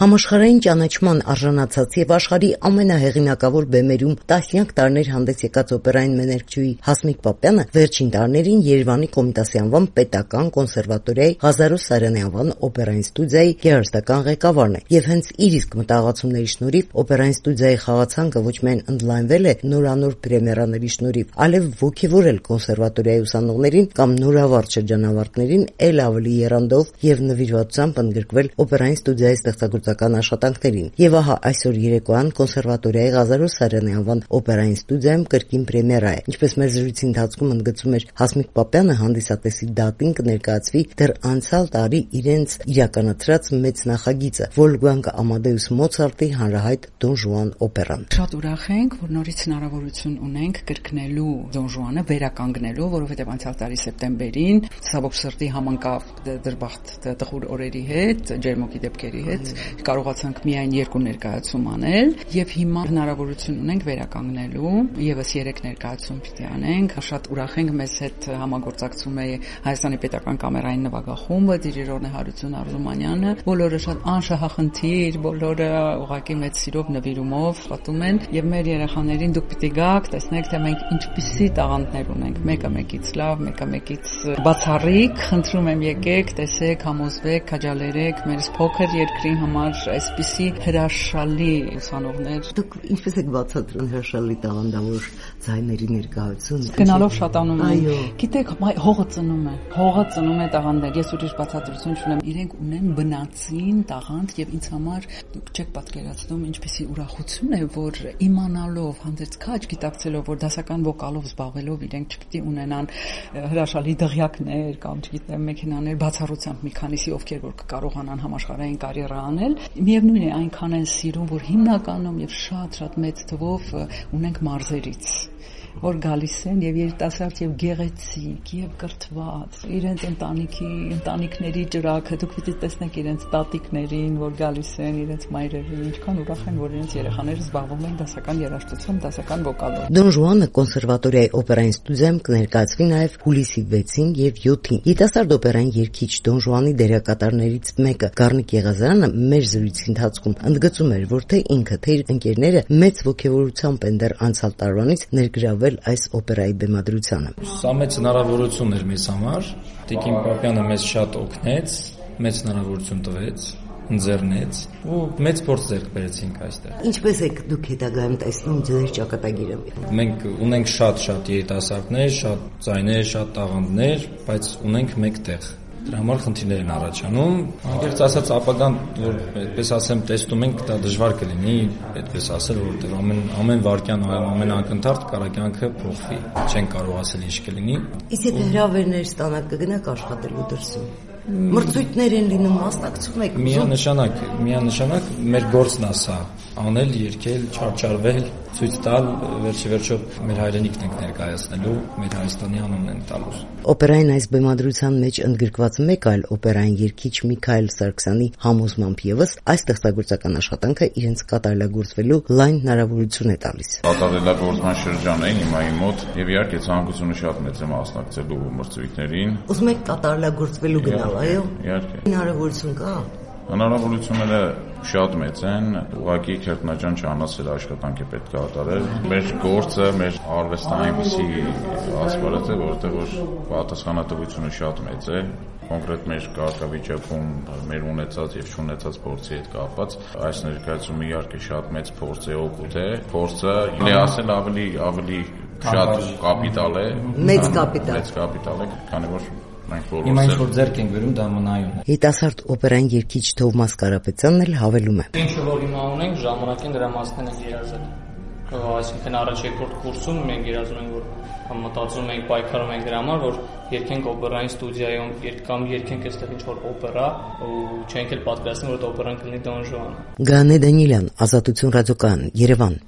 Համաշխարհային ճանաչման արժանացած եւ աշխարհի ամենահեղինակավոր բեմերում տասնյակ տարիներ հանդես եկած օպերային մեներկչուհի Հասմիկ Պապյանը վերջին տարիներին Երևանի Կոմիտասի անվան պետական կոնսերվատորիայի Ղազարո Սարյանի անվան օպերային ստուդիայի գեղարվեստական ղեկավարն է եւ հենց իր իսկ մտահղացումների շնորհիվ օպերային ստուդիայի խաղացանկը ոչ միայն ընդլայնվել է նորանոր պրեմիերաների շնորհիվ, այլև ոգևորել կոնսերվատորիայի ուսանողներին կամ նորավարտ շրջանավարտներին ել ավելի եռանդով եւ նվիրվածությամբ ընդգրկվել օպերային ստուդիայի ստեղծագործական աշխատանքներին։ Եվ ահա այսօր երեկոյան կոնսերվատորիայի Ղազարո Սարյանի անվան օպերային ստուդիայում կրկին պրեմիերա է։ Ինչպես մեր զրույցի ընթացքում ընդգծում էր Հասմիկ Պապյանը, հանդիսատեսի դատին կներկայացվի դեռ անցյալ տարի իրենց իրականացրած մեծ նախագիծը՝ Վոլֆգանգ Ամադեուս Մոցարտի հանրահայտ Դոն Ժուան օպերան։ Շատ ուրախ ենք, որ նորից հնարավորություն ունենք կրկնելու Դոն Ժուանը, վերականգնելու, որովհետև անցյալ տարի սեպտեմբերին ցավոք սրտի համընկավ դրբախտ տխուր օրերի հետ, ջերմոկի դեպքերի հետ, կարողացանք միայն 2 ներկայացում անել եւ հիմա հնարավորություն ունենք վերականգնելու, եւս 3 ներկայացում պիտի անենք։ Շատ ուրախ ենք, մեզ հետ համագործակցում է Հայաստանի պետական կամերային նվագախումբը, դիրիժոր Հարություն Արզումանյանը, բոլորը շատ անշահախնդիր, բոլորը ուղղակի մեծ սիրով նվիրումով պատում են եւ մեր երեխաներին դուք պիտի գաք, տեսնեք թե մենք ինչպիսի տաղանդներ ունենք, մեկը մեկից լավ, մեկը մեկից բացառիկ, խնդրում եմ եկեք, տեսեք, համոզվեք, քաջալերեք մեր փոքր երկրի համար այսպիսի հրաշալի ուսանողներ։ Դուք ինչպես եք բացատրում հրաշալի տաղանդավոր ձայների ներկայությունը։ Գնալով շատանում են։ Գիտեք, հողը ծնում է տաղանդներ։ Ես ուրիշ բացատրություն չունեմ։ Իրենք ունեն բնածին տաղանդ եւ ինձ համար դուք չեք պատկերացնում ինչպեսի ուրախություն է, որ իմանալով հանդերձ քաջ գիտակցելով, որ դասական վոկալով զբաղվելով իրենք չպիտի ունենան հրաշալի դղյակներ կամ չգիտեմ մեքենաներ, բացառությամբ մի քանիսի ովքեր որ կկարողանան համաշխարհային կարիերա անել, միևնույն է այնքան են սիրում, որ հիմնականում եւ շատ մեծ թվով ունենք մարզերից որ գալիս են եւ երիտասարդ եւ գեղեցիկ եւ կրթված իրենց ընտանիքների ջրակը դուք պիտի տեսնեք իրենց տատիկներին որ գալիս են իրենց մայրերին ինչքան ուրախ են որ իրենց երեխաները զբաղվում են դասական երաժշտությամբ դասական վոկալով Դոն Ժուանը կոնսերվատորիայի օպերային ստուդիայում կներկայացվի նաեւ հուլիսի 6-ին եւ 7-ին երիտասարդ օպերային երգիչ Դոն Ժուանի դերակատարներից մեկը Գառնիկ Եղազարյանը մեր զրույցի ընթացքում ընդգծում էր որ թե ինքը թե իր ընկերները մեծ ոգևորությամբ են դեռ անցյալ տարվանից ներգրավել այս օպերայի բեմադրությանը։ Սա մեծ հնարավորություն էր մեզ համար։ Տիկին Պապյանը մեզ շատ օգնեց, մեծ հնարավորություն տվեց, ընձեռնեց ու մեծ փորձ ձեռք բերեցինք այստեղ։ Ինչպես եք դուք հետագայում տեսնում ձեր ճակատագիրը։ Մենք ունենք շատ երիտասարդներ, շատ ձայներ, շատ տաղանդներ, բայց ունենք մեկ տեղ։ Դրա համար խնդիրներ են առաջանում։ Անկեղծ ասած, ապագան, որ այդպես ասեմ, տեսնում ենք, դա դժվար կլինի, այդպես ասել, որովհետև ամեն վայրկյան, ամեն ակնթարթ կարակյանքը փոխվի։ Չեն կարող ասել ինչ կլինի։ Իսկ եթե հրավերներ ստանաք, կգնաք աշխատելու դրսում։ Մրցույթներ են լինում, մասնակցում եք։ Միանշանակ մեր գործն է սա, անել, երգել, չարչարվել, ցույց տալ, վերջիվերջո մեր հայրենիքն ենք ներկայացնելու, մեր Հայաստանի անունն են տալու։ Օպերային այս բեմադրության մեջ ընդգրկված մեկ այլ օպերային երգիչ Միքայել Սարգսյանի համոզմամբ եւս այս ստեղծագործական աշխատանքը իրենց կատարելագործվելու լայն հնարավորություն է տալիս։ Կատարելագործման շրջան է հիմա իմ մոտ եւ իհարկե ցանկությունը շատ մեծ է մասնակցելու մրցույթներին։ Ուզում եք կատարելագործվելու գնալ, այո։ Իհարկե։ Հնարավորություն կա։ Հնարավորությունները շատ մեծ են, ուղղակի քերտնաջան չանասել աշխատանք է պետք է կատարել։ Մեր գործը, մեր արվեստը այնպիսի ասպարեզ է, որտեղ որ պատասխանատվությունը շատ մեծ է, կոնկրետ մեր կարգավիճակում, մեր ունեցած եւ չունեցած փորձի հետ կապված, այս ներկայացումը իհարկե շատ մեծ փորձ է, օգուտ է, փորձը ասել ավելի շատ կապիտալ է, մեծ կապիտալ է, քանի որ Հիմա ինչ որ ձեռք ենք վերում դա մնայուն է։ Հետասարդ օպերային երգիչ Թովմաս Կարապետյանն էլ հավելում է։ Ինչը որ հիմա ունենք ժամանակին դրա մասն ենք երազել։ Այսինքն առաջ-երկրորդ կուրսում մենք երազում ենք որ մտածում ենք պայքարում ենք դրա համար որ երգենք օպերային ստուդիայում կամ երգենք այստեղ ինչ որ օպերա ու չենք էլ պատկերացնում որ դա օպերան կլինի Դոն Ժուանը։ Գանե Դանիելյան, Ազատություն ռադիոկայան, Երևան։